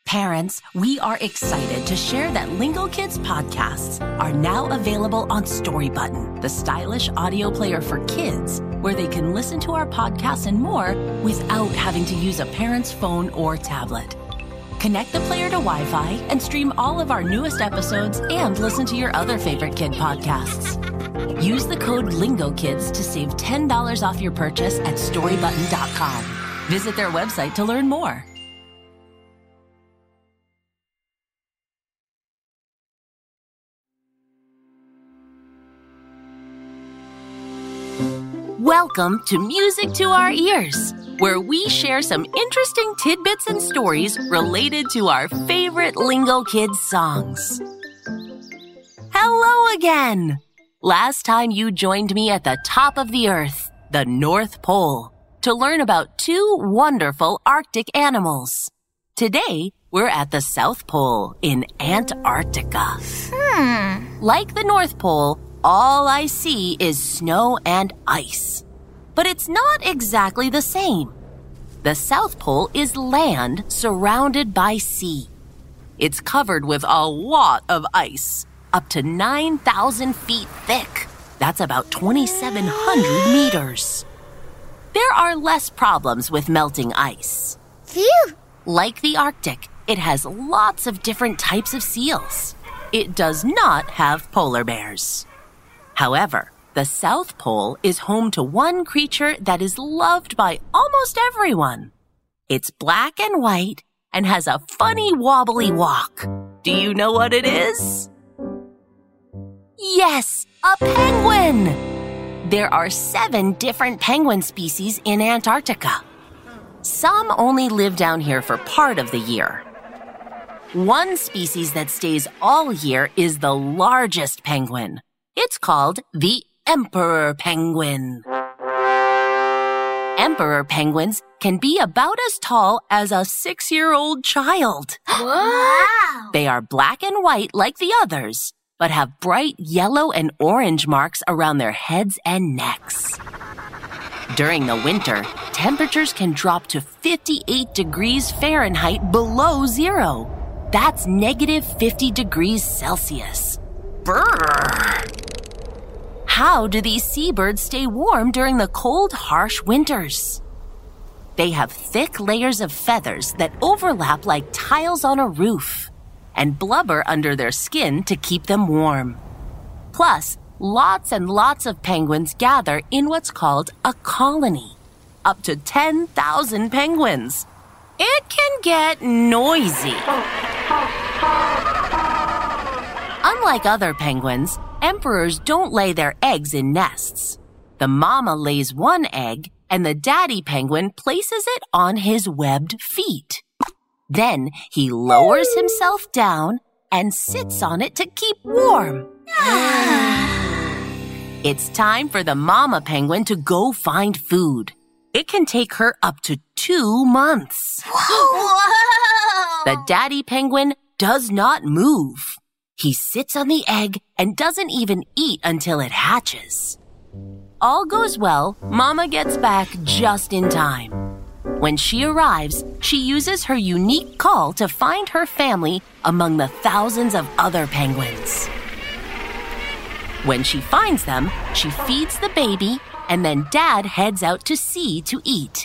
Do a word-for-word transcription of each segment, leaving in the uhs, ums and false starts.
Parents, we are excited to share that Lingo Kids podcasts are now available on Storybutton, the stylish audio player for kids, where they can listen to our podcasts and more without having to use a parent's phone or tablet. Connect the player to Wi-Fi and stream all of our newest episodes and listen to your other favorite kid podcasts. Use the code LingoKids to save ten dollars off your purchase at storybutton dot com. Visit their website to learn more. Welcome to Music to Our Ears, where we share some interesting tidbits and stories related to our favorite Lingo Kids songs. Hello again! Last time you joined me at the top of the Earth, the North Pole, to learn about two wonderful Arctic animals. Today, we're at the South Pole in Antarctica. Hmm. Like the North Pole, all I see is snow and ice. But it's not exactly the same. The South Pole is land surrounded by sea. It's covered with a lot of ice, up to nine thousand feet thick. That's about twenty-seven hundred meters. There are less problems with melting ice. Phew! Like the Arctic, it has lots of different types of seals. It does not have polar bears. However, the South Pole is home to one creature that is loved by almost everyone. It's black and white and has a funny wobbly walk. Do you know what it is? Yes, a penguin! There are seven different penguin species in Antarctica. Some only live down here for part of the year. One species that stays all year is the largest penguin. It's called the emperor penguin. Emperor penguins can be about as tall as a six-year-old child. Wow! They are black and white like the others, but have bright yellow and orange marks around their heads and necks. During the winter, temperatures can drop to fifty-eight degrees Fahrenheit below zero. That's negative fifty degrees Celsius. Brrr! How do these seabirds stay warm during the cold, harsh winters? They have thick layers of feathers that overlap like tiles on a roof and blubber under their skin to keep them warm. Plus, lots and lots of penguins gather in what's called a colony. Up to ten thousand penguins. It can get noisy. Unlike other penguins, emperors don't lay their eggs in nests. The mama lays one egg, and the daddy penguin places it on his webbed feet. Then he lowers himself down and sits on it to keep warm. It's time for the mama penguin to go find food. It can take her up to two months. Whoa! The daddy penguin does not move. He sits on the egg and doesn't even eat until it hatches. All goes well, Mama gets back just in time. When she arrives, she uses her unique call to find her family among the thousands of other penguins. When she finds them, she feeds the baby, and then Dad heads out to sea to eat.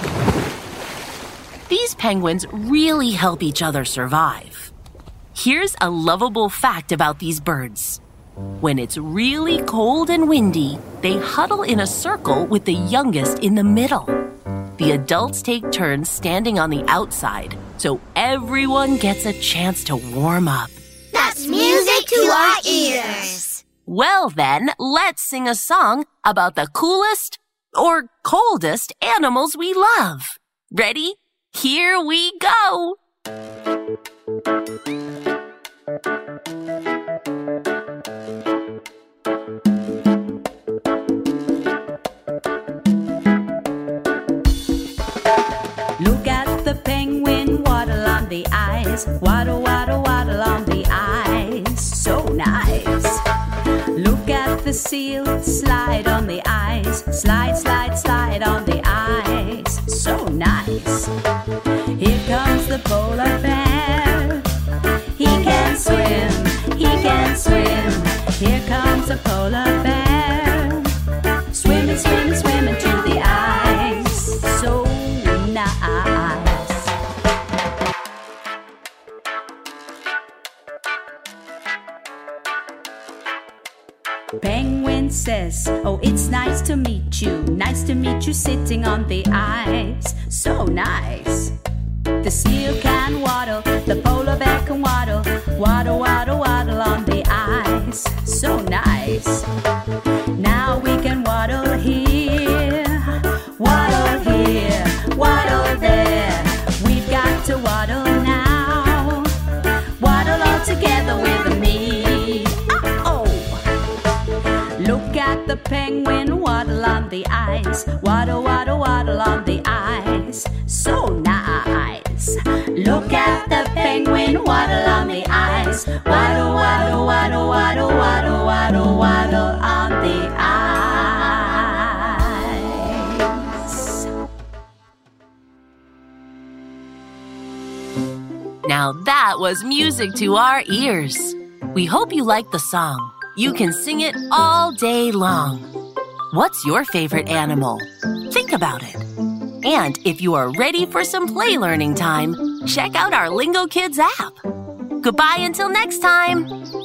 These penguins really help each other survive. Here's a lovable fact about these birds. When it's really cold and windy, they huddle in a circle with the youngest in the middle. The adults take turns standing on the outside, so everyone gets a chance to warm up. That's music to our ears. Well then, let's sing a song about the coolest or coldest animals we love. Ready? Here we go! Look at the penguin waddle on the ice. Waddle, waddle, waddle on the ice. So nice. Look at the seal slide on the ice. Slide, slide, slide on the ice. So nice. Here comes the polar bear. Penguin says, oh, it's nice to meet you. Nice to meet you sitting on the ice. So nice. The seal can waddle, the polar bear can waddle. Waddle, waddle, waddle on the ice. So nice. Now we can waddle here. Waddle here, waddle there. We've got to waddle now. Waddle all together with me. Uh-oh! Look at the penguin waddle on the ice. Waddle, waddle, waddle on the ice. So nice. Look at the penguin waddle on the ice. Waddle, waddle, waddle, waddle, waddle, waddle, waddle on the ice. Now that was music to our ears. We hope you liked the song. You can sing it all day long. What's your favorite animal? Think about it. And if you are ready for some play learning time, check out our Lingo Kids app. Goodbye until next time.